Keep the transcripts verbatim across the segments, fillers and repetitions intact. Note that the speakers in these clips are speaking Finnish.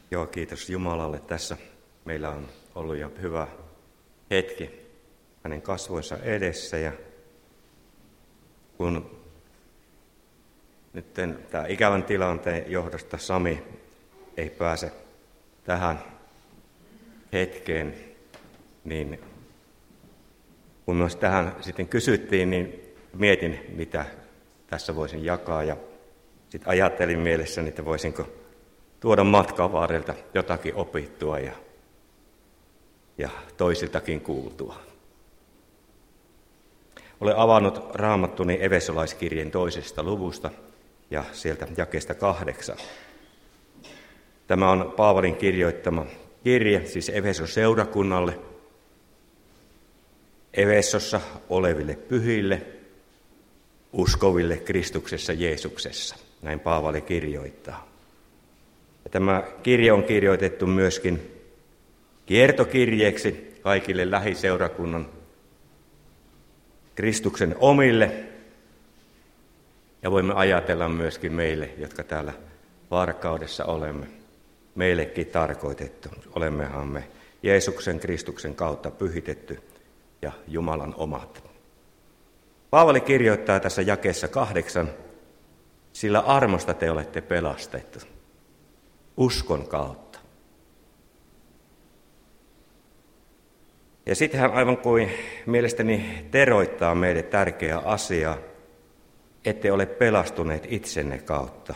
Joo, kiitos Jumalalle. Tässä meillä on ollut jo hyvä hetki hänen kasvoinsa edessä. Ja kun nyt tämä ikävän tilanteen johdosta Sami ei pääse tähän hetkeen, niin kun myös tähän sitten kysyttiin, niin mietin, mitä tässä voisin jakaa. Ja sitten ajattelin mielessäni, että voisinko tuoda matkan varrelta jotakin opittua ja, ja toisiltakin kuultua. Olen avannut raamattuni Efesolaiskirjeen toisesta luvusta ja sieltä jakeesta kahdeksan. Tämä on Paavalin kirjoittama kirje, siis Efeson seurakunnalle, Efesossa oleville pyhille, uskoville Kristuksessa Jeesuksessa. Näin Paavali kirjoittaa. Ja tämä kirje on kirjoitettu myöskin kiertokirjeeksi kaikille lähiseurakunnan Kristuksen omille. Ja voimme ajatella myöskin meille, jotka täällä Varkaudessa olemme, meillekin tarkoitettu. Olemmehan me Jeesuksen Kristuksen kautta pyhitetty ja Jumalan omat. Paavali kirjoittaa tässä jakeessa kahdeksan, sillä armosta te olette pelastettu, uskon kautta. Ja sitten hän aivan kuin mielestäni teroittaa meille tärkeää asiaa, ette ole pelastuneet itsenne kautta.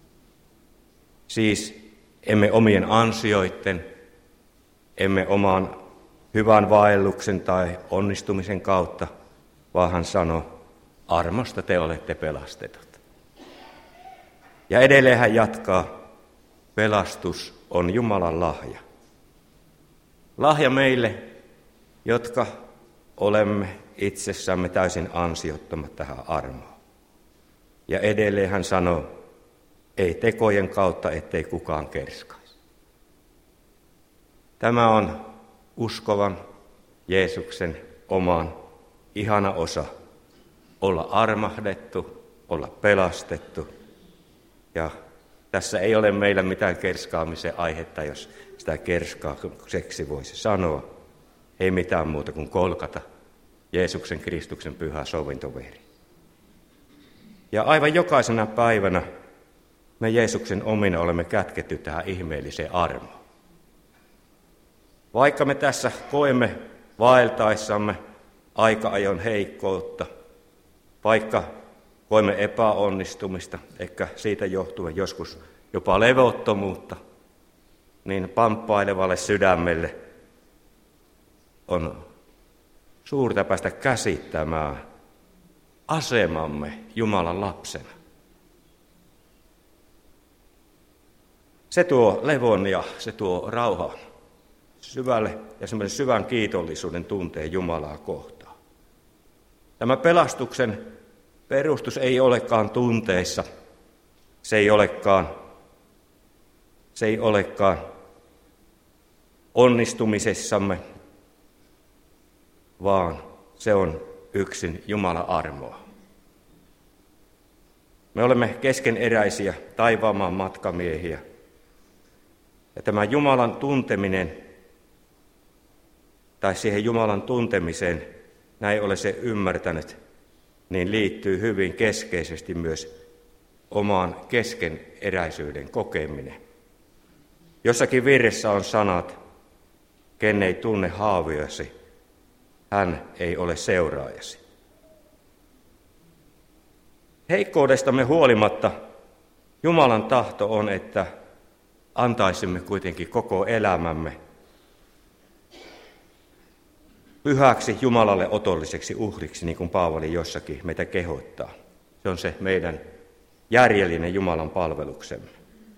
Siis emme omien ansioitten, emme oman hyvän vaelluksen tai onnistumisen kautta, vaan hän sanoi, armosta te olette pelastetut. Ja edelleen hän jatkaa, pelastus on Jumalan lahja. Lahja meille, jotka olemme itsessämme täysin ansiottomat tähän armoon. Ja edelleen hän sanoo, ei tekojen kautta, ettei kukaan kerskaisi. Tämä on uskovan Jeesuksen oman ihana osa, olla armahdettu, olla pelastettu. Ja tässä ei ole meillä mitään kerskaamisen aihetta, jos sitä kerskaaseksi voisi sanoa. Ei mitään muuta kuin kolkata Jeesuksen Kristuksen pyhä sovintoveri. Ja aivan jokaisena päivänä me Jeesuksen omina olemme kätketty tähän ihmeelliseen armoon. Vaikka me tässä koemme vaeltaessamme aika-ajon heikkoutta, vaikka koemme epäonnistumista, ehkä siitä johtuen joskus jopa levottomuutta, niin pamppailevalle sydämelle on suurta päästä käsittämään asemamme Jumalan lapsena. Se tuo levon ja se tuo rauhan syvälle ja semmoisen syvän kiitollisuuden tunteen Jumalaa kohtaan. Tämä pelastuksen perustus ei olekaan tunteissa, se ei olekaan, se ei olekaan onnistumisessamme, vaan se on yksin Jumalan armoa. Me olemme keskeneräisiä taivaamaan matkamiehiä. Ja tämä Jumalan tunteminen, tai siihen Jumalan tuntemiseen, näin ole se ymmärtänyt, niin liittyy hyvin keskeisesti myös omaan keskeneräisyyden kokeminen. Jossakin virressä on sanat, ken ei tunne haaviasi, hän ei ole seuraajasi. Heikkoudestamme huolimatta Jumalan tahto on, että antaisimme kuitenkin koko elämämme pyhäksi Jumalalle otolliseksi uhriksi, niin kuin Paavali jossakin meitä kehottaa. Se on se meidän järjellinen Jumalan palveluksemme.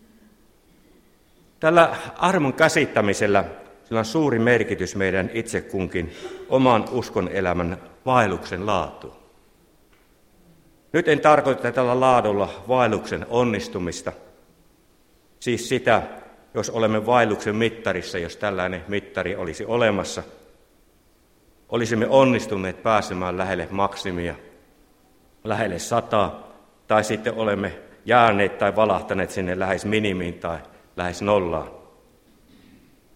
Tällä armon käsittämisellä sillä on suuri merkitys meidän itse kunkin oman uskon elämän vaelluksen laatuun. Nyt en tarkoita tällä laadulla vaelluksen onnistumista, siis sitä, jos olemme vaelluksen mittarissa, jos tällainen mittari olisi olemassa, olisimme onnistuneet pääsemään lähelle maksimia, lähelle sataa, tai sitten olemme jääneet tai valahtaneet sinne lähes minimiin tai lähes nollaan.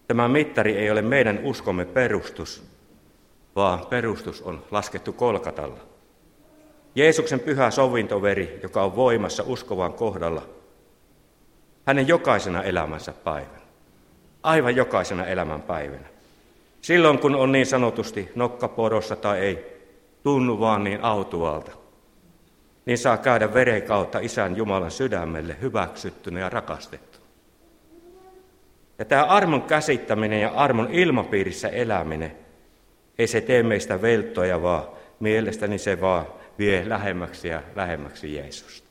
Tämä mittari ei ole meidän uskomme perustus, vaan perustus on laskettu Kolkatalla. Jeesuksen pyhä sovintoveri, joka on voimassa uskovan kohdalla, hänen jokaisena elämänsä päivänä, aivan jokaisena elämän päivänä. Silloin kun on niin sanotusti nokkaporossa tai ei tunnu vaan niin autualta, niin saa käydä veren kautta Isän Jumalan sydämelle hyväksyttynä ja rakastettu. Ja tämä armon käsittäminen ja armon ilmapiirissä eläminen, ei se tee meistä velttoja, vaan mielestäni se vaan vie lähemmäksi ja lähemmäksi Jeesusta.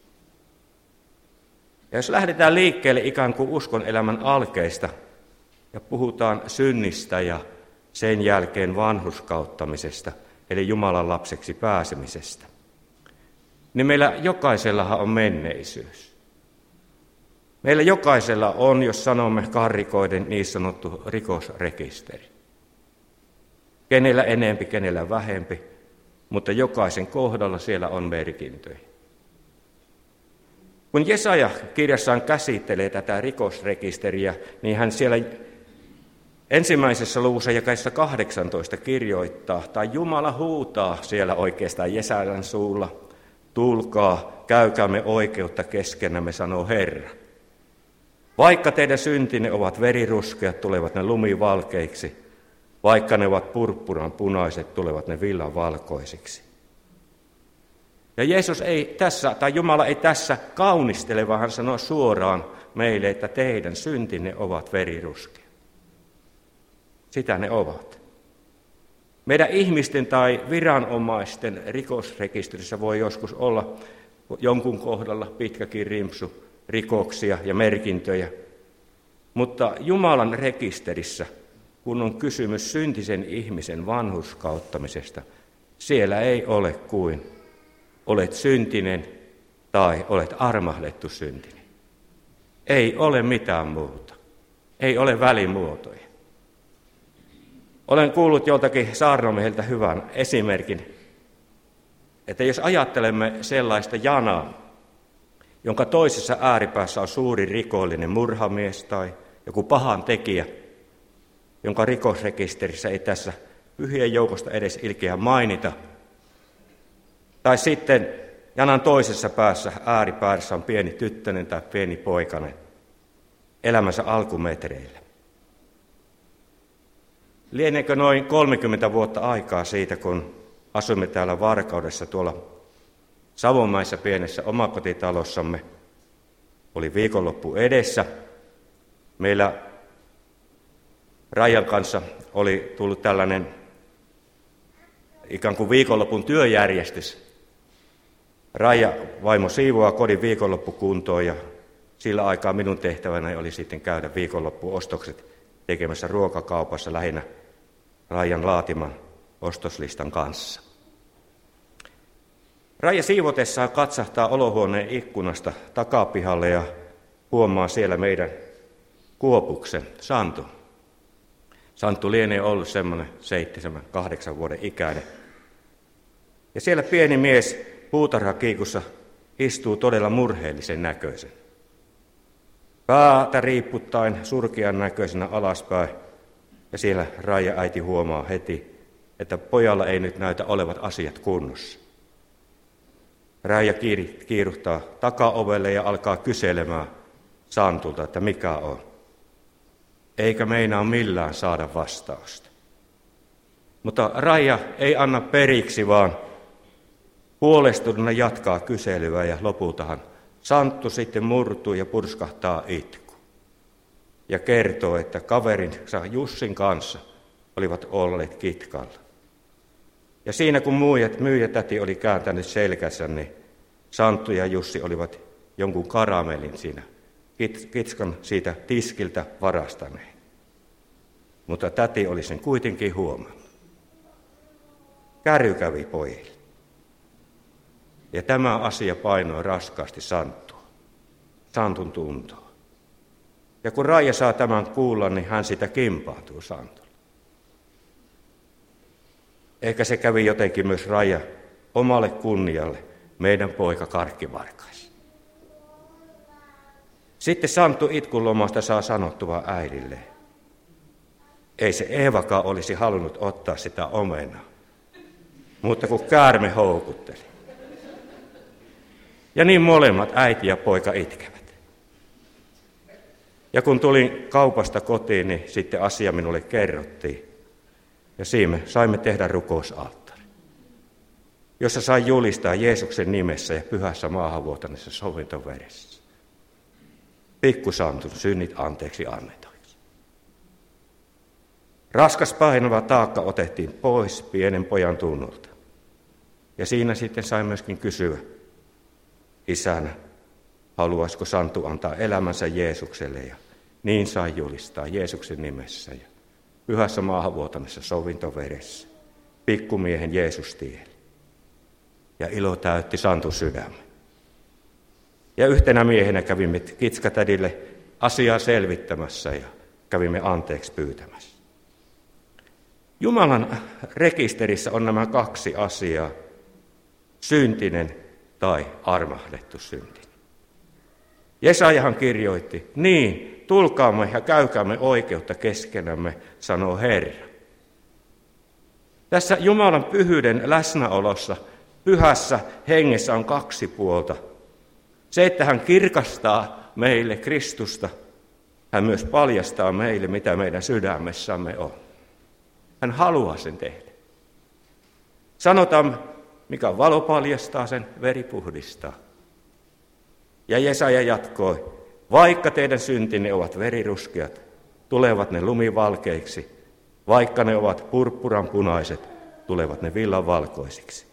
Ja jos lähdetään liikkeelle ikään kuin uskon elämän alkeista ja puhutaan synnistä ja sen jälkeen vanhurskauttamisesta, eli Jumalan lapseksi pääsemisestä, niin meillä jokaisellahan on menneisyys. Meillä jokaisella on, jos sanomme karrikoiden, niin sanottu rikosrekisteri. Kenellä enempi, kenellä vähempi, mutta jokaisen kohdalla siellä on merkintöjä. Kun Jesaja kirjassaan käsittelee tätä rikosrekisteriä, niin hän siellä ensimmäisessä luvussa jakeessa kahdeksantoista kirjoittaa, tai Jumala huutaa siellä oikeastaan Jesajan suulla, tulkaa, käykäämme oikeutta keskenämme, sanoo Herra. Vaikka teidän syntinne ovat veriruskeat, tulevat ne lumivalkeiksi. Vaikka ne ovat purppuran punaiset, tulevat ne villan valkoisiksi. Ja Jeesus ei tässä, tai Jumala ei tässä kaunistele, vaan hän sanoo suoraan meille, että teidän syntinne ovat veriruskeat. Sitä ne ovat. Meidän ihmisten tai viranomaisten rikosrekisterissä voi joskus olla jonkun kohdalla pitkäkin rimpsu rikoksia ja merkintöjä, mutta Jumalan rekisterissä, kun on kysymys syntisen ihmisen vanhurskauttamisesta, siellä ei ole kuin olet syntinen tai olet armahdettu syntinen. Ei ole mitään muuta. Ei ole välimuotoja. Olen kuullut joltakin saarnamieheltä hyvän esimerkin, että jos ajattelemme sellaista janaa, jonka toisessa ääripäässä on suuri rikollinen murhamies tai joku pahan tekijä, jonka rikosrekisterissä ei tässä pyhien joukosta edes ilkeä mainita. Tai sitten janan toisessa päässä ääripäässä on pieni tyttönen tai pieni poikanen elämänsä alkumetreillä. Lieneekö noin kolmekymmentä vuotta aikaa siitä, kun asuimme täällä Varkaudessa tuolla Savonmaissa pienessä omakotitalossamme. Oli viikonloppu edessä. Meillä Raijan kanssa oli tullut tällainen ikään kuin viikonlopun työjärjestys. Raija vaimo siivoaa kodin viikonloppukuntoon ja sillä aikaa minun tehtävänä oli sitten käydä viikonloppuostokset tekemässä ruokakaupassa lähinnä Raijan laatiman ostoslistan kanssa. Raija siivotessaan katsahtaa olohuoneen ikkunasta takapihalle ja huomaa siellä meidän Kuopuksen, Santu. Santtu lienee ollut semmoinen seitsemän, kahdeksan vuoden ikäinen. Ja siellä pieni mies puutarhakiikussa istuu todella murheellisen näköisen. Päätä riipputtaen surkean näköisenä alaspäin. Ja siellä Raija äiti huomaa heti, että pojalla ei nyt näytä olevat asiat kunnossa. Raija kiiruhtaa takaovelle ja alkaa kyselemään Santulta, että mikä on. Eikä meinaa millään saada vastausta. Mutta Raija ei anna periksi, vaan huolestuneena jatkaa kyselyä ja lopultahan Santtu sitten murtuu ja purskahtaa itku. Ja kertoo, että kaverinsa Jussin kanssa olivat olleet kitkalla. Ja siinä kun muijat, myyjätäti oli kääntänyt selkänsä, niin Santtu ja Jussi olivat jonkun karamellin siinä kitskan siitä tiskiltä varastaneet. Mutta täti oli sen kuitenkin huomannut. Käry kävi pojille. Ja tämä asia painoi raskaasti Santtua, Santun tuntoa. Ja kun Raija saa tämän kuulla, niin hän sitä kimpautuu Santulle. Ehkä se kävi jotenkin myös Raija omalle kunnialle, meidän poika karkkivarkaisi. Sitten Santtu itkun lomasta saa sanottua äidille. ei se Eevakaan olisi halunnut ottaa sitä omenaa, mutta kun käärme houkutteli. Ja niin molemmat, äiti ja poika, itkevät. Ja kun tulin kaupasta kotiin, niin sitten asia minulle kerrottiin. Ja siinä saimme tehdä rukousalttari, jossa sai julistaa Jeesuksen nimessä ja pyhässä maahanvuotaneessa sovintoveressä. Pikkusantun synnit anteeksi annetoiksi. Raskas painava taakka otettiin pois pienen pojan tunnulta. Ja siinä sitten sai myöskin kysyä isänä, haluaisiko Santu antaa elämänsä Jeesukselle, ja niin sai julistaa Jeesuksen nimessä ja pyhässä maahanvuotaneessa sovintoveressä, pikkumiehen Jeesustielle. Ja ilo täytti Santun sydämen. Ja yhtenä miehenä kävimme Kitskatädille asiaa selvittämässä ja kävimme anteeksi pyytämässä. Jumalan rekisterissä on nämä kaksi asiaa, syntinen tai armahdettu syntinen. Jesajahan kirjoitti, niin, tulkaamme ja käykäämme oikeutta keskenämme, sanoo Herra. Tässä Jumalan pyhyyden läsnäolossa, pyhässä hengessä on kaksi puolta. Se, että hän kirkastaa meille Kristusta, hän myös paljastaa meille, mitä meidän sydämessämme on. Hän haluaa sen tehdä. Sanotaan, mikä valo paljastaa, sen veri puhdistaa. Ja Jesaja jatkoi, vaikka teidän syntinne ovat veriruskeat, tulevat ne lumivalkeiksi, vaikka ne ovat purppuran punaiset, tulevat ne villan valkoisiksi.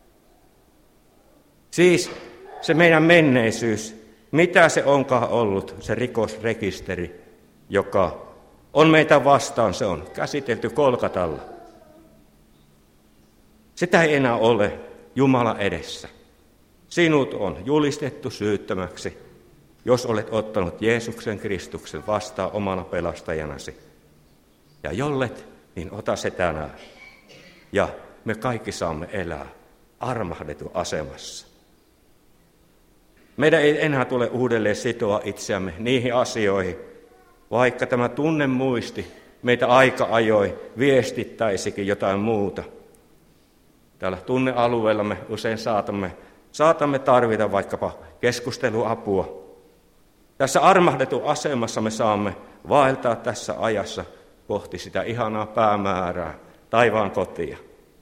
Siis se meidän menneisyys, mitä se onkaan ollut, se rikosrekisteri, joka on meitä vastaan, se on käsitelty Kolkatalla. Sitä ei enää ole Jumala edessä. Sinut on julistettu syyttömäksi, jos olet ottanut Jeesuksen Kristuksen vastaan omana pelastajanasi. Ja jollet, niin ota se tänään. Ja me kaikki saamme elää armahdetun asemassa. Meidän ei enää tule uudelleen sitoa itseämme niihin asioihin, vaikka tämä tunnemuisti meitä aika ajoi viestittäisikin jotain muuta. Täällä tunnealueellamme usein saatamme, saatamme tarvita vaikkapa keskusteluapua. Tässä armahdetun asemassa me saamme vaeltaa tässä ajassa kohti sitä ihanaa päämäärää, taivaan kotia.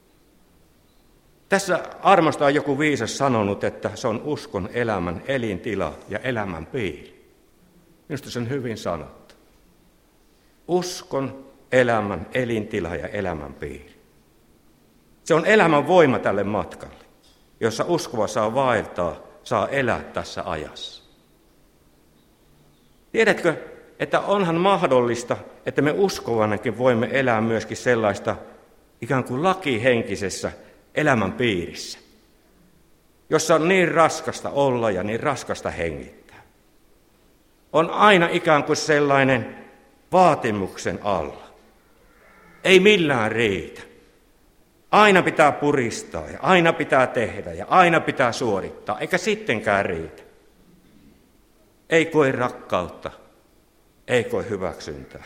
Tässä armasta on joku viisas sanonut, että se on uskon elämän elintila ja elämän piiri. Minusta se on hyvin sanottu. Uskon elämän elintila ja elämän piiri. Se on elämän voima tälle matkalle, jossa uskova saa vaeltaa, saa elää tässä ajassa. Tiedätkö, että onhan mahdollista, että me uskovanakin voimme elää myöskin sellaista ikään kuin lakihenkisessä elämän piirissä, jossa on niin raskasta olla ja niin raskasta hengittää. On aina ikään kuin sellainen vaatimuksen alla. Ei millään riitä. Aina pitää puristaa ja aina pitää tehdä ja aina pitää suorittaa, eikä sittenkään riitä. Ei koe rakkautta, ei koe hyväksyntää.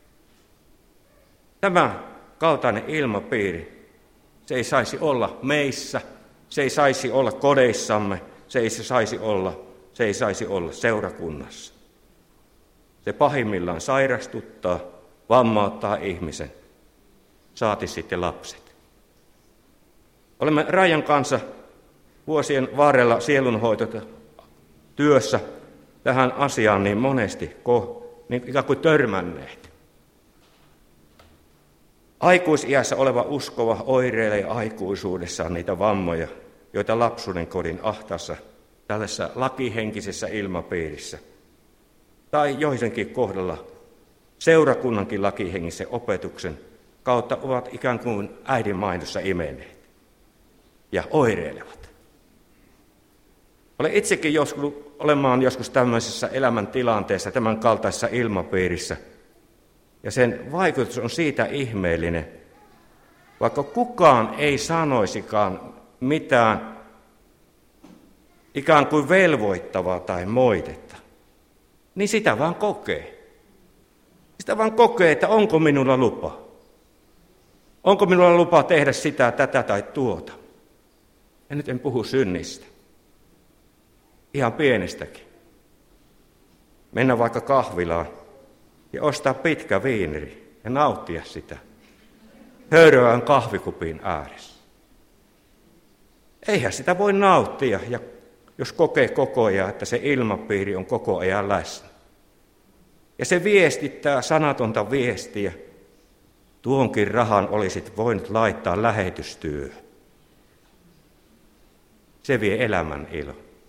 Tämä kaltainen ilmapiiri, se ei saisi olla meissä, se ei saisi olla kodeissamme, se ei saisi olla, se ei saisi olla seurakunnassa. Se pahimmillaan sairastuttaa, vammauttaa ihmisen, saati sitten lapset. Olemme Raijan kanssa vuosien varrella sielunhoitotyössä tähän asiaan niin monesti niin ikään kuin törmänneet. Aikuisiässä oleva uskova oireilee aikuisuudessaan niitä vammoja, joita lapsuuden kodin ahtaassa, tällaisessa lakihenkisessä ilmapiirissä, tai joidenkin kohdalla seurakunnankin lakihengisen opetuksen kautta ovat ikään kuin äidin maidossa imeneet ja oireilevat. Olen itsekin joskus, olemaan joskus tämmöisessä elämäntilanteessa, tämän kaltaisessa ilmapiirissä, ja sen vaikutus on siitä ihmeellinen, vaikka kukaan ei sanoisikaan mitään ikään kuin velvoittavaa tai moitetta, niin sitä vaan kokee. Sitä vaan kokee, että onko minulla lupa. Onko minulla lupa tehdä sitä, tätä tai tuota. Ja nyt en puhu synnistä. Ihan pienestäkin. Mennä vaikka kahvilaan ja ostaa pitkä viiniri ja nauttia sitä. Höyryään kahvikupin ääressä. Eihän sitä voi nauttia, ja jos kokee koko ajan, että se ilmapiiri on koko ajan läsnä. Ja se viestittää sanatonta viestiä. Tuonkin rahan olisit voinut laittaa lähetystyöhön. Se vie elämän ilo.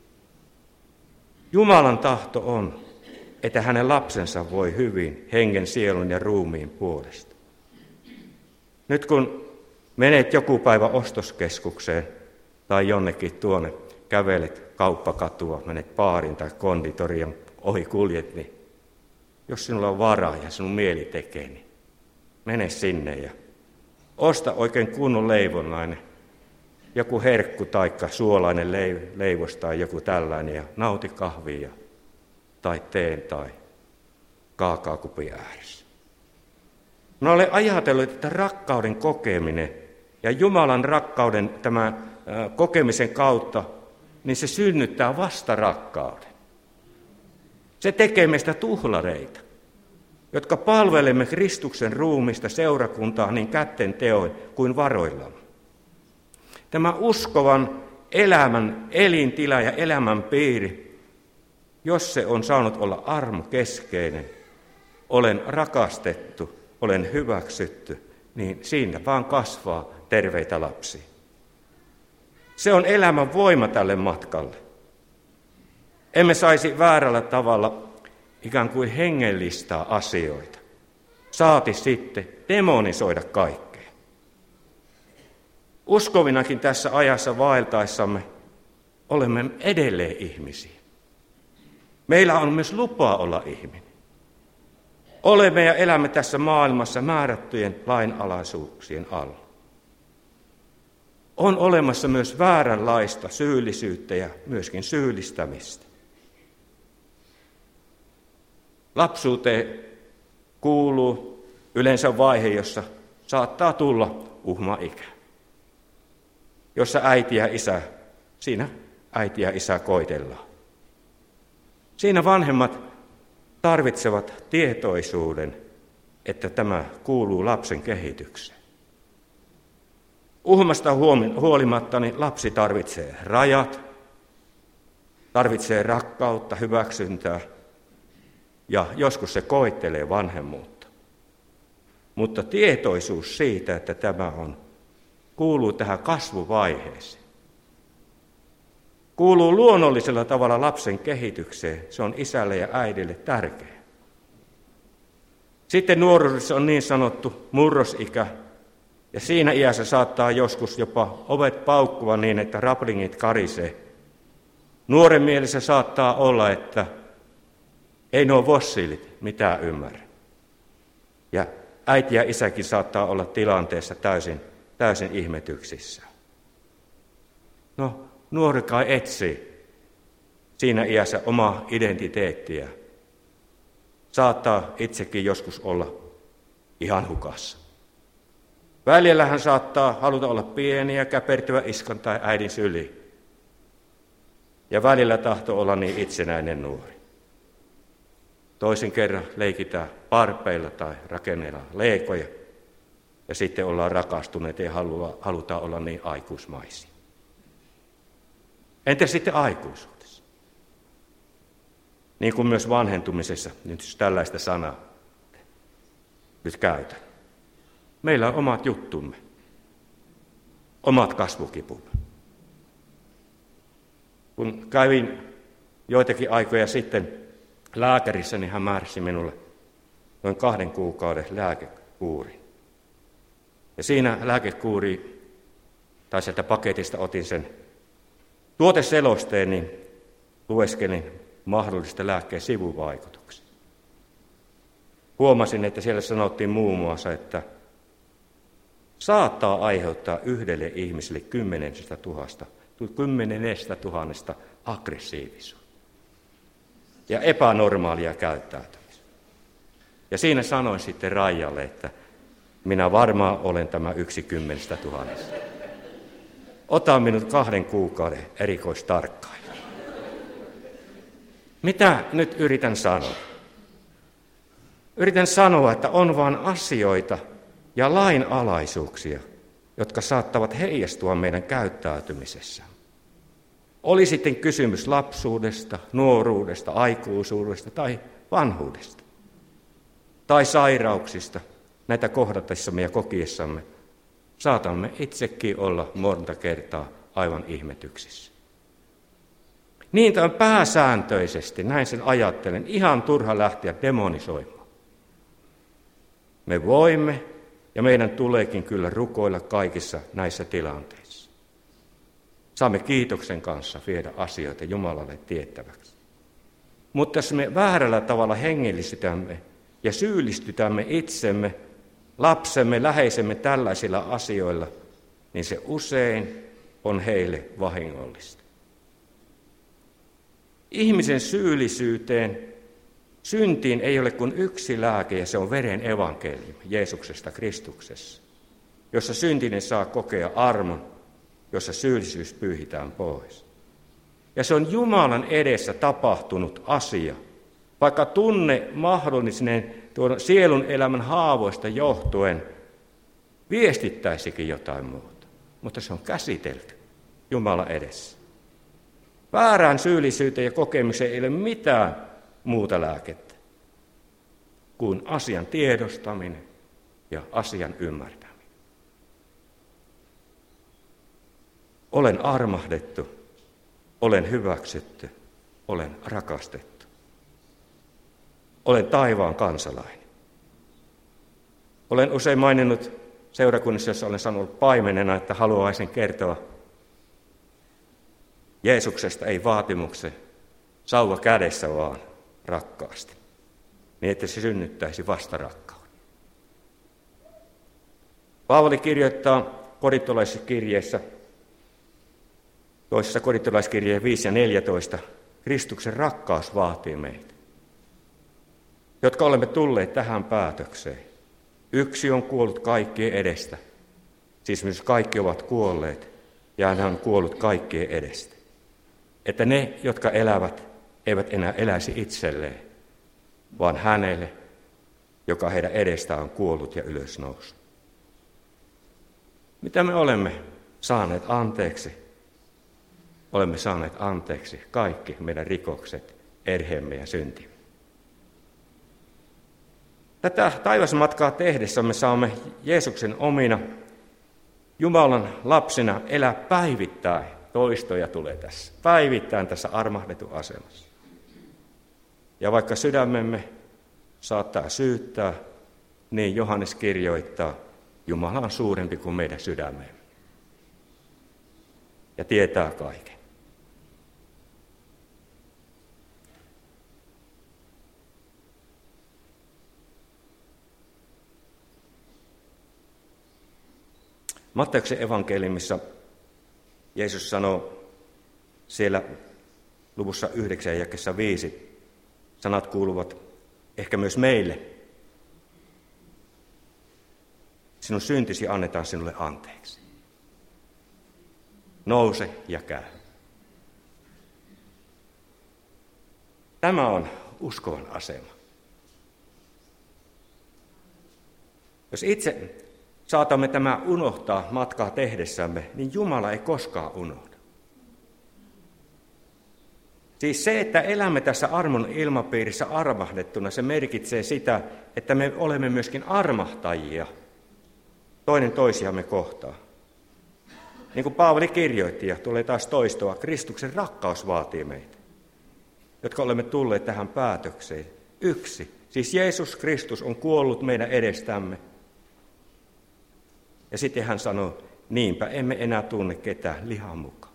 Jumalan tahto on, että hänen lapsensa voi hyvin hengen, sielun ja ruumiin puolesta. Nyt kun menet joku päivä ostoskeskukseen tai jonnekin tuonne, kävelet kauppakatua, menet baarin tai konditorian ohi kuljet, niin jos sinulla on varaa ja sinun mieli tekee, niin mene sinne ja osta oikein kunnon leivonnainen, joku herkku taikka suolainen leivos tai joku tällainen ja nauti kahvia tai teen tai kaakaokupin ääressä. Mä olen ajatellut, että rakkauden kokeminen ja Jumalan rakkauden tämän kokemisen kautta, niin se synnyttää vasta rakkauden. Se tekee meistä tuhlareita, jotka palvelemme Kristuksen ruumista seurakuntaa niin kätten teoin kuin varoillamme. Tämä uskovan elämän elintila ja elämän piiri, jos se on saanut olla armokeskeinen, olen rakastettu, olen hyväksytty, niin siinä vaan kasvaa terveitä lapsia. Se on elämän voima tälle matkalle. Emme saisi väärällä tavalla ikään kuin hengellistää asioita, saati sitten demonisoida kaikkea. Uskovinakin tässä ajassa vaeltaessamme olemme edelleen ihmisiä. Meillä on myös lupa olla ihminen. Olemme ja elämme tässä maailmassa määrättyjen lainalaisuuksien alla. On olemassa myös vääränlaista syyllisyyttä ja myöskin syyllistämistä. Lapsuuteen kuuluu yleensä vaihe, jossa saattaa tulla uhmaikä, jossa äiti ja isä, siinä äiti ja isä koitellaan. Siinä vanhemmat tarvitsevat tietoisuuden, että tämä kuuluu lapsen kehitykseen. Uhmasta huolimatta niin lapsi tarvitsee rajat, tarvitsee rakkautta, hyväksyntää ja joskus se koettelee vanhemmuutta. Mutta tietoisuus siitä, että tämä on, kuuluu tähän kasvuvaiheeseen. Kuuluu luonnollisella tavalla lapsen kehitykseen, se on isälle ja äidille tärkeä. Sitten nuoruudessa on niin sanottu murrosikä, ja siinä iässä saattaa joskus jopa ovet paukkua niin, että raplingit karisee. Nuoren mielessä saattaa olla, että ei nuo fossiilit mitään ymmärrä. Ja äiti ja isäkin saattaa olla tilanteessa täysin, täysin ihmetyksissä. No, nuori kai etsii siinä iässä omaa identiteettiä. Saattaa itsekin joskus olla ihan hukassa. Välillä hän saattaa haluta olla pieni ja käpertyä iskan tai äidin syliin. Ja välillä tahtoo olla niin itsenäinen nuori. Toisen kerran leikitään parpeilla tai rakennellaan leikoja. Ja sitten ollaan rakastuneet ja halutaan olla niin aikuismaisia. Entä sitten aikuisuudessa? Niin kuin myös vanhentumisessa, nyt jos tällaista sanaa nyt käytän. Meillä on omat juttumme, omat kasvukipumme. Kun kävin joitakin aikoja sitten lääkärissä, niin hän määräsi minulle noin kahden kuukauden lääkekuurin. Ja siinä lääkekuuri, tai sieltä paketista otin sen tuoteselosteen, niin lueskelin mahdollista lääkkeen sivuvaikutuksia. Huomasin, että siellä sanottiin muun muassa, että saattaa aiheuttaa yhdelle ihmiselle kymmenestä tuhasta, kymmenestä tuhannesta aggressiivisuutta ja epänormaalia käyttäytymistä. Ja siinä sanoin sitten Raijalle, että minä varmaan olen tämä yksi kymmenestä tuhannesta. Ota minut kahden kuukauden erikoistarkkailu. Mitä nyt yritän sanoa? Yritän sanoa, että on vain asioita ja lainalaisuuksia, jotka saattavat heijastua meidän käyttäytymisessä. Oli sitten kysymys lapsuudesta, nuoruudesta, aikuisuudesta tai vanhuudesta. Tai sairauksista, näitä kohdatessamme ja kokiessamme, saatamme itsekin olla monta kertaa aivan ihmetyksissä. Niin tämän pääsääntöisesti, näin sen ajattelen, ihan turha lähteä demonisoimaan. Me voimme ja meidän tuleekin kyllä rukoilla kaikissa näissä tilanteissa. Saamme kiitoksen kanssa viedä asioita Jumalalle tiettäväksi. Mutta jos me väärällä tavalla hengellistytämme ja syyllistytämme itsemme, lapsemme, läheisemme tällaisilla asioilla, niin se usein on heille vahingollista. Ihmisen syyllisyyteen, syntiin ei ole kuin yksi lääke, ja se on veren evankeliumi Jeesuksesta Kristuksessa, jossa syntinen saa kokea armon, jossa syyllisyys pyyhitään pois. Ja se on Jumalan edessä tapahtunut asia, vaikka tunne mahdollinen tuon sielun elämän haavoista johtuen viestittäisikin jotain muuta, mutta se on käsitelty Jumalan edessä. Väärään syyllisyyteen ja kokemiseen ei ole mitään muuta lääkettä kuin asian tiedostaminen ja asian ymmärtäminen. Olen armahdettu, olen hyväksytty, olen rakastettu. Olen taivaan kansalainen. Olen usein maininnut seurakunnissa, jossa olen sanonut paimenena, että haluaisin kertoa Jeesuksesta ei vaatimuksen sauva kädessä, vaan rakkaasti, niin että se synnyttäisi vastarakkauden. Paavali kirjoittaa korintolaisessa kirjeessä, toisessa korintolaiskirjeen viisi ja neljätoista, Kristuksen rakkaus vaatii meitä, jotka olemme tulleet tähän päätökseen. Yksi on kuollut kaikkien edestä, siis myös kaikki ovat kuolleet, ja hän on kuollut kaikkien edestä. Että ne, jotka elävät, eivät enää eläisi itselleen, vaan hänelle, joka heidän edestään on kuollut ja ylösnoussut. Mitä me olemme saaneet anteeksi? Olemme saaneet anteeksi kaikki meidän rikokset, erheemme ja syntimme. Tätä taivasmatkaa tehdessä me saamme Jeesuksen omina Jumalan lapsina elää päivittäin. Toistoja tulee tässä. Päivittäin tässä armahdetun asemassa. Ja vaikka sydämemme saattaa syyttää, niin Johannes kirjoittaa, Jumala on suurempi kuin meidän sydämemme. Ja tietää kaiken. Matteuksen evankeliumissa Jeesus sanoo siellä luvussa yhdeksän jakeessa viisi, sanat kuuluvat ehkä myös meille. Sinun syntisi annetaan sinulle anteeksi. Nouse ja käy. Tämä on uskovan asema. Jos itse saatamme tämä unohtaa matkaa tehdessämme, niin Jumala ei koskaan unohda. Siis se, että elämme tässä armon ilmapiirissä armahdettuna, se merkitsee sitä, että me olemme myöskin armahtajia toinen toisiamme kohtaan. Niin kuin Paavali kirjoitti, ja tulee taas toistoa, Kristuksen rakkaus vaatii meitä, jotka olemme tulleet tähän päätökseen. Yksi, siis Jeesus Kristus on kuollut meidän edestämme. Ja sitten hän sanoo, niinpä emme enää tunne ketään lihan mukaan.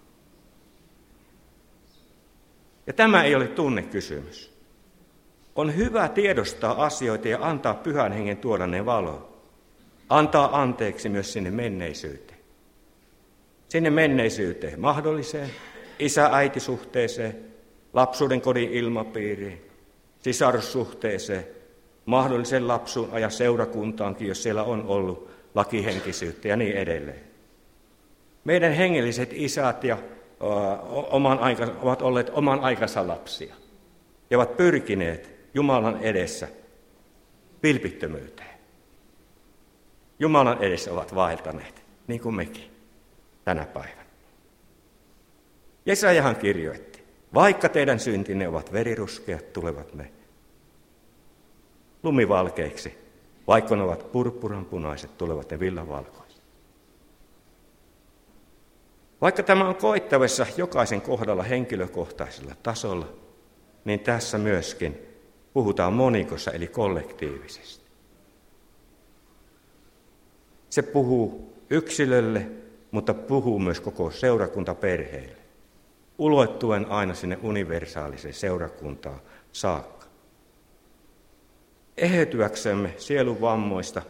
Ja tämä ei ole tunnekysymys. On hyvä tiedostaa asioita ja antaa Pyhän Hengen tuoda ne valoon. Antaa anteeksi myös sinne menneisyyteen. Sinne menneisyyteen, mahdolliseen isä-äitisuhteeseen, lapsuuden kodin ilmapiiriin, sisarussuhteeseen, mahdollisen lapsuun ajan seurakuntaankin, jos siellä on ollut lakihenkisyyttä ja niin edelleen. Meidän hengelliset isät ja, ö, oman aika, ovat olleet oman aikansa lapsia ja ovat pyrkineet Jumalan edessä vilpittömyyteen. Jumalan edessä ovat vaeltaneet, niin kuin mekin tänä päivänä. Jesajahan kirjoitti, vaikka teidän syntinne ovat veriruskeat, tulevat ne lumivalkeiksi, vaikka ne ovat purppuranpunaiset, tulevat ne villavalkoiset. Vaikka tämä on koittavissa jokaisen kohdalla henkilökohtaisella tasolla, niin tässä myöskin puhutaan monikossa eli kollektiivisesti. Se puhuu yksilölle, mutta puhuu myös koko seurakuntaperheelle, ulottuen aina sinne universaaliseen seurakuntaan saakka. Eheytyäksemme sielun vammoista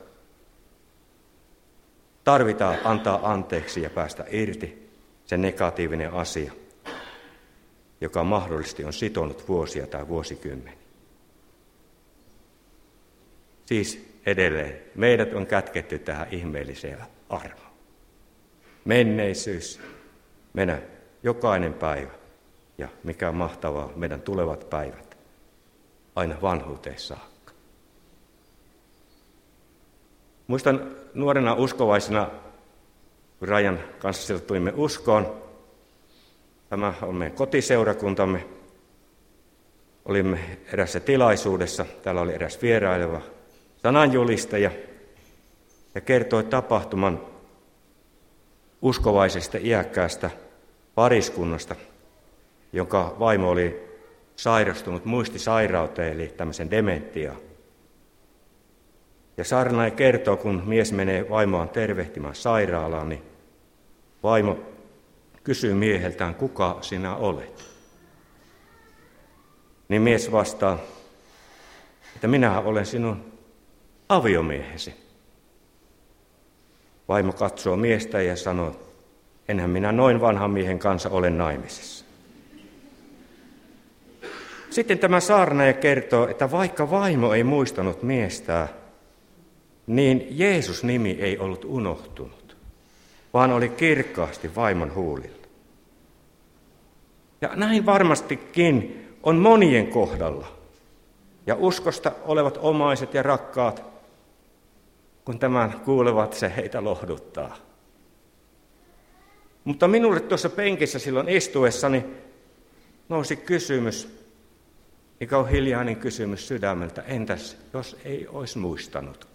tarvitaan antaa anteeksi ja päästä irti se negatiivinen asia, joka mahdollisesti on sitonut vuosia tai vuosikymmeniä. Siis edelleen meidät on kätketty tähän ihmeelliseen armoon. Menneisyys, meidän jokainen päivä ja mikä mahtavaa meidän tulevat päivät aina vanhuuteen saakka. Muistan nuorena uskovaisena, kun Rajan kanssa sieltä tulimme uskoon. Tämä on meidän kotiseurakuntamme. Olimme erässä tilaisuudessa. Täällä oli eräs vieraileva sananjulistaja ja kertoi tapahtuman uskovaisesta iäkkäästä pariskunnasta, jonka vaimo oli sairastunut muistisairauteen, eli tämmöisen dementiaan. Ja saarnaaja kertoo, kun mies menee vaimoaan tervehtimään sairaalaan, niin vaimo kysyy mieheltään, kuka sinä olet. Niin mies vastaa, että minähän olen sinun aviomiehesi. Vaimo katsoo miestä ja sanoo, enhän minä noin vanhan miehen kanssa ole naimisissa. Sitten tämä saarnaaja kertoo, että vaikka vaimo ei muistanut miestään, niin Jeesus-nimi ei ollut unohtunut, vaan oli kirkkaasti vaimon huulilla. Ja näin varmastikin on monien kohdalla. Ja uskosta olevat omaiset ja rakkaat, kun tämän kuulevat, se heitä lohduttaa. Mutta minulle tuossa penkissä silloin istuessani nousi kysymys, mikä on hiljainen kysymys sydämeltä, entäs jos ei olisi muistanutkaan?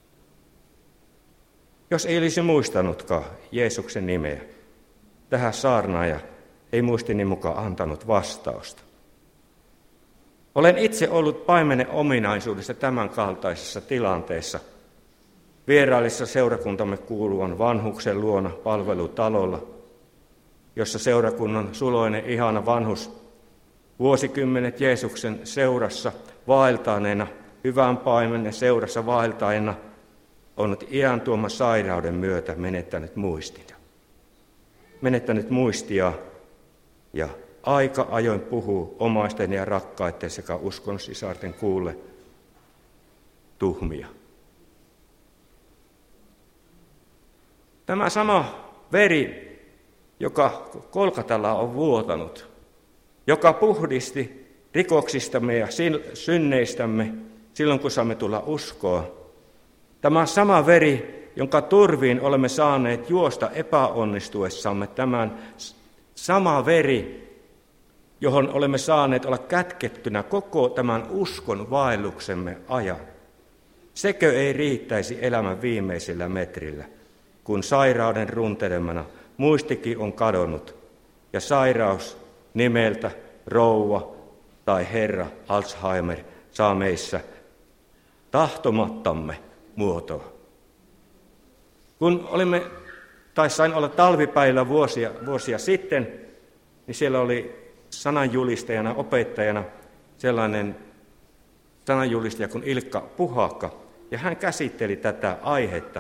Jos ei olisi muistanutkaan Jeesuksen nimeä, tähän saarnaaja ei muistini mukaan antanut vastausta. Olen itse ollut paimenen ominaisuudessa tämän kaltaisessa tilanteessa. Vieraillessa seurakuntamme kuuluvan vanhuksen luona palvelutalolla, jossa seurakunnan suloinen ihana vanhus vuosikymmenet Jeesuksen seurassa vaeltaneena, hyvän paimenen seurassa vaeltaneena, on iän tuoman sairauden myötä menettänyt muistia. Menettänyt muistia ja aika ajoin puhuu omaisten ja rakkaiden sekä uskon sisarten kuulle tuhmia. Tämä sama veri, joka Kolkatalla on vuotanut, joka puhdisti rikoksistamme ja synneistämme silloin, kun saamme tulla uskoon. Tämä sama veri, jonka turviin olemme saaneet juosta epäonnistuessamme, tämän sama veri, johon olemme saaneet olla kätkettynä koko tämän uskon vaelluksemme ajan. Sekö ei riittäisi elämän viimeisillä metrillä, kun sairauden runtelemana muistikin on kadonnut ja sairaus nimeltä rouva tai herra Alzheimer saa meissä tahtomattamme muotoa. Kun olimme, tai sain olla talvipäivillä vuosia, vuosia sitten, niin siellä oli sananjulistajana, opettajana sellainen sananjulistaja kuin Ilkka Puhakka, ja hän käsitteli tätä aihetta.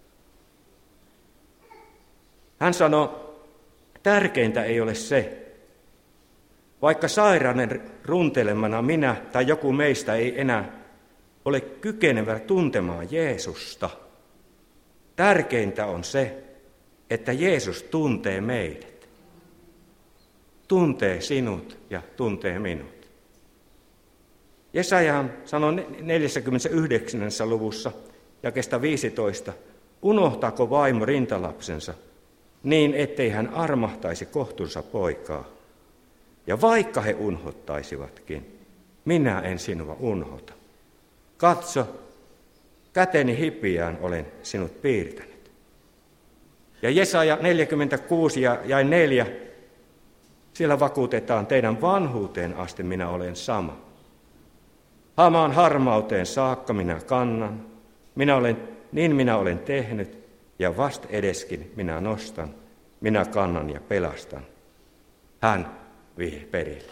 Hän sanoi, tärkeintä ei ole se, vaikka sairauden runtelemana minä tai joku meistä ei enää ole kykenevä tuntemaan Jeesusta. Tärkeintä on se, että Jeesus tuntee meidät. Tuntee sinut ja tuntee minut. Jesaja sanoi neljäskymmenesyhdeksäs luvussa jakeesta viisitoista, unohtaako vaimo rintalapsensa niin, ettei hän armahtaisi kohtunsa poikaa. Ja vaikka he unhottaisivatkin, minä en sinua unhota. Katso, käteni hipiään olen sinut piirtänyt. Ja Jesaja neljäkymmentäkuusi ja jae neljä, siellä vakuutetaan, teidän vanhuuteen asti minä olen sama. Hamaan harmauteen saakka minä kannan, minä olen, niin minä olen tehnyt, ja vast edeskin minä nostan, minä kannan ja pelastan. Hän vie perille.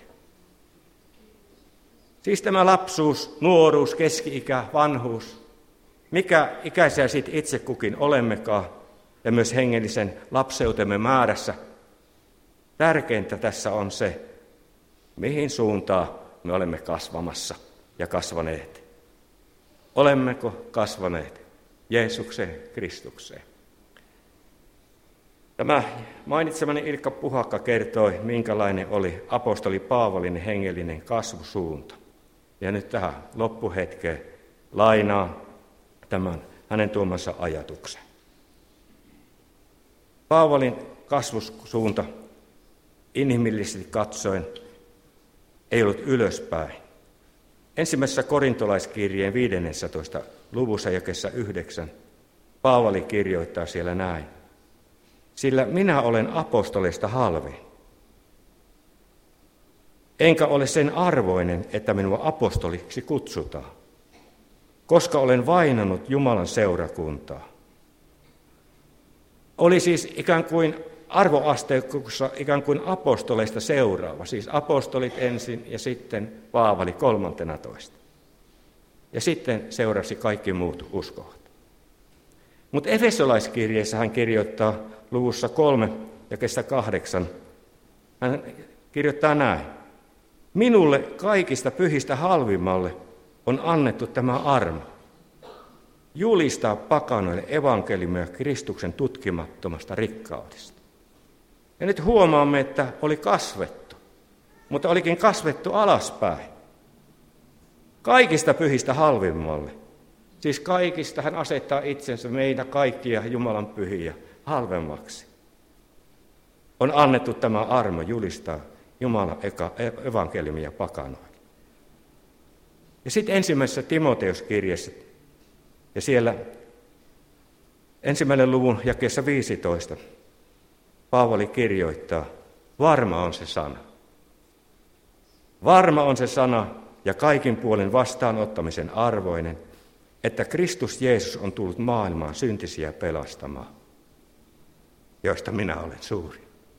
Siis tämä lapsuus, nuoruus, keski-ikä, vanhuus, mikä ikäisiä sitten itse kukin olemmekaan, ja myös hengellisen lapseutemme määrässä. Tärkeintä tässä on se, mihin suuntaan me olemme kasvamassa ja kasvaneet. Olemmeko kasvaneet Jeesukseen, Kristukseen? Tämä mainitsemani Ilkka Puhakka kertoi, minkälainen oli apostoli Paavalin hengellinen kasvusuunta. Ja nyt tähän loppuhetkeen lainaan tämän hänen tuomansa ajatuksen. Paavalin kasvusuunta inhimillisesti katsoen ei ollut ylöspäin. Ensimmäisessä korintolaiskirjeen viidennentoista luvussa jakeessa yhdeksän Paavali kirjoittaa siellä näin. Sillä minä olen apostoleista halvin. Enkä ole sen arvoinen, että minua apostoliksi kutsutaan, koska olen vainannut Jumalan seurakuntaa. Oli siis ikään kuin arvoasteikossa ikään kuin apostoleista seuraava, siis apostolit ensin ja sitten Paavali kolmantena toista. Ja sitten seurasi kaikki muut uskovat. Mutta Efesolaiskirjeessä hän kirjoittaa luvussa kolme jakeesta kahdeksan, hän kirjoittaa näin. Minulle kaikista pyhistä halvimmalle on annettu tämä armo. Julistaa pakanoille evankeliumia Kristuksen tutkimattomasta rikkaudesta. Ja nyt huomaamme, että oli kasvettu, mutta olikin kasvettu alaspäin. Kaikista pyhistä halvimmalle. Siis kaikista hän asettaa itsensä meitä kaikkia Jumalan pyhiä halvemmaksi. On annettu tämä armo julistaa Jumalan evankeliumia pakanoille. Ja sitten ensimmäisessä Timoteuskirjassa, ja siellä ensimmäinen luvun jakeessa viisitoista, Paavali kirjoittaa, varma on se sana. Varma on se sana ja kaikin puolin vastaanottamisen arvoinen, että Kristus Jeesus on tullut maailmaan syntisiä pelastamaan, joista minä olen suuri.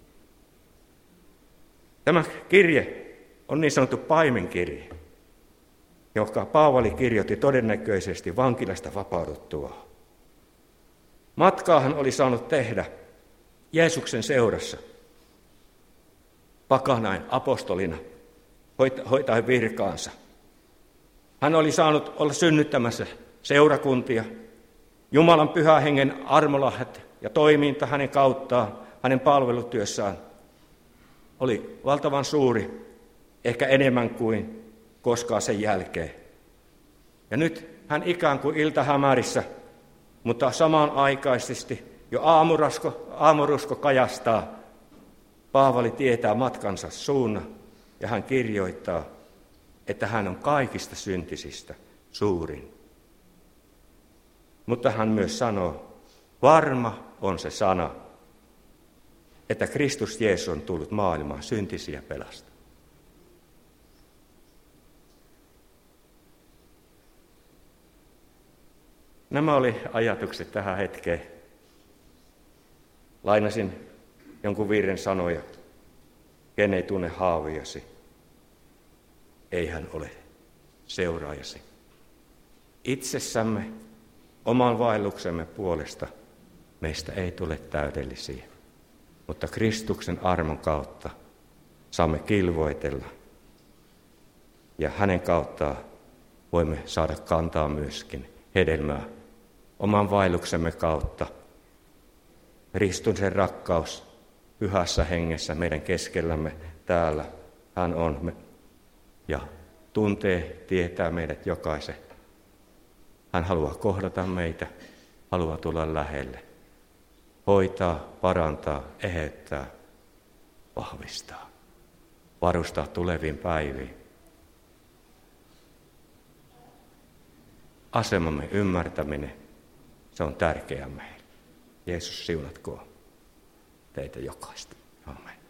Tämä kirje on niin sanottu paimenkirje, joka Paavali kirjoitti todennäköisesti vankilasta vapauduttua. Matkaa hän oli saanut tehdä Jeesuksen seurassa, pakanain apostolina, hoitaen virkaansa. Hän oli saanut olla synnyttämässä seurakuntia, Jumalan pyhän hengen armolahjat ja toiminta hänen kauttaan, hänen palvelutyössään oli valtavan suuri, ehkä enemmän kuin koskaan sen jälkeen. Ja nyt hän ikään kuin iltahämärissä, mutta samanaikaisesti jo aamurasko, aamurusko kajastaa. Paavali tietää matkansa suunnan ja hän kirjoittaa, että hän on kaikista syntisistä suurin. Mutta hän myös sanoo, varma on se sana, että Kristus Jeesus on tullut maailmaan syntisiä pelastamaan. Nämä oli ajatukset tähän hetkeen. Lainasin jonkun virren sanoja. Ken ei tunne haaviasi, ei hän ole seuraajasi. Itsessämme, oman vaelluksemme puolesta, meistä ei tule täydellisiä. Mutta Kristuksen armon kautta saamme kilvoitella ja hänen kauttaan voimme saada kantaa myöskin hedelmää oman vaelluksemme kautta. Ristun sen rakkaus pyhässä hengessä meidän keskellämme täällä. Hän on ja tuntee, tietää meidät jokaisen. Hän haluaa kohdata meitä, haluaa tulla lähelle, hoitaa, parantaa, eheyttää, vahvistaa, varustaa tuleviin päiviin. Asemamme ymmärtäminen, se on tärkeää meille. Jeesus siunatkoon teitä jokaista. Amen.